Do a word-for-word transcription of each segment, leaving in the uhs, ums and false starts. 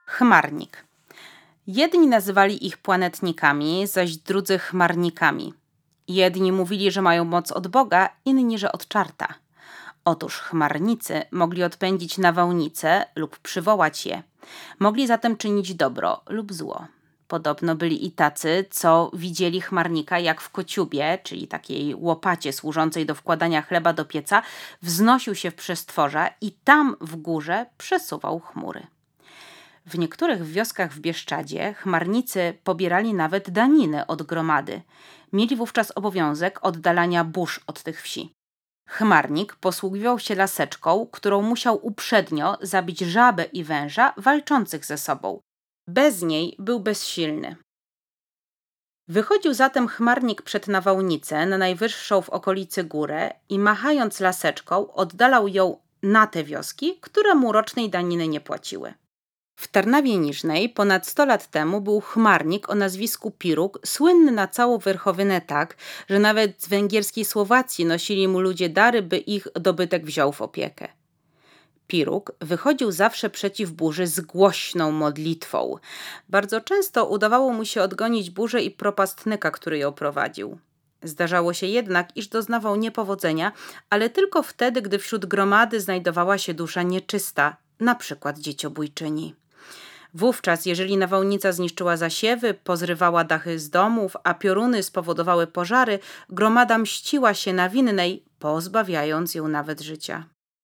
Chmarnik. Jedni nazywali ich planetnikami, zaś drudzy chmarnikami. Jedni mówili, że mają moc od Boga, inni, że od czarta. Otóż chmarnicy mogli odpędzić nawałnice lub przywołać je. Mogli zatem czynić dobro lub zło. Podobno byli i tacy, co widzieli chmarnika, jak w kociubie, czyli takiej łopacie służącej do wkładania chleba do pieca, wznosił się w przestworza i tam w górze przesuwał chmury. W niektórych wioskach w Bieszczadzie chmarnicy pobierali nawet daniny od gromady. Mieli wówczas obowiązek oddalania burz od tych wsi. Chmarnik posługiwał się laseczką, którą musiał uprzednio zabić żabę i węża walczących ze sobą. Bez niej był bezsilny. Wychodził zatem chmarnik przed nawałnicę na najwyższą w okolicy górę i machając laseczką oddalał ją na te wioski, które mu rocznej daniny nie płaciły. W Tarnawie Niżnej ponad sto lat temu był chmarnik o nazwisku Piruk, słynny na całą Wierchowinę tak, że nawet z węgierskiej Słowacji nosili mu ludzie dary, by ich dobytek wziął w opiekę. Piruk wychodził zawsze przeciw burzy z głośną modlitwą. Bardzo często udawało mu się odgonić burzę i propastnyka, który ją prowadził. Zdarzało się jednak, iż doznawał niepowodzenia, ale tylko wtedy, gdy wśród gromady znajdowała się dusza nieczysta, na przykład dzieciobójczyni. Wówczas, jeżeli nawałnica zniszczyła zasiewy, pozrywała dachy z domów, a pioruny spowodowały pożary, gromada mściła się na winnej, pozbawiając ją nawet życia.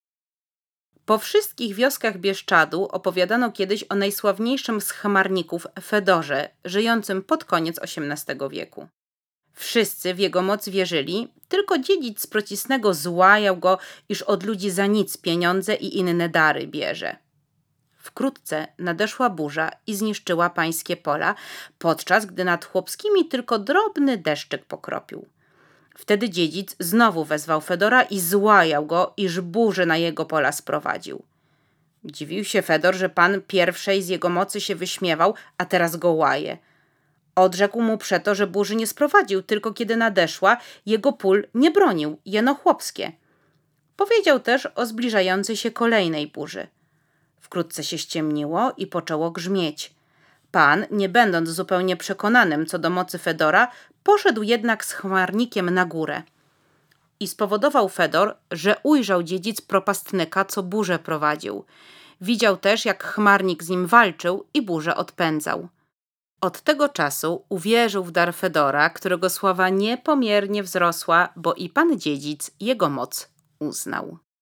Po wszystkich wioskach Bieszczadu opowiadano kiedyś o najsławniejszym z chmarników Fedorze, żyjącym pod koniec osiemnastego wieku. Wszyscy w jego moc wierzyli, tylko dziedzic z procisnego złajał go, iż od ludzi za nic pieniądze i inne dary bierze. Wkrótce nadeszła burza i zniszczyła pańskie pola, podczas gdy nad chłopskimi tylko drobny deszczyk pokropił. Wtedy dziedzic znowu wezwał Fedora i złajał go, iż burzę na jego pola sprowadził. Dziwił się Fedor, że pan pierwszej z jego mocy się wyśmiewał, a teraz go łaje. Odrzekł mu przeto, że burzy nie sprowadził, tylko kiedy nadeszła, jego pól nie bronił, jeno chłopskie. Powiedział też o zbliżającej się kolejnej burzy. Wkrótce się ściemniło i poczęło grzmieć. Pan, nie będąc zupełnie przekonanym co do mocy Fedora, poszedł jednak z chmarnikiem na górę. I spowodował Fedor, że ujrzał dziedzic propastnyka, co burzę prowadził. Widział też, jak chmarnik z nim walczył i burzę odpędzał. Od tego czasu uwierzył w dar Fedora, którego sława niepomiernie wzrosła, bo i pan dziedzic jego moc uznał.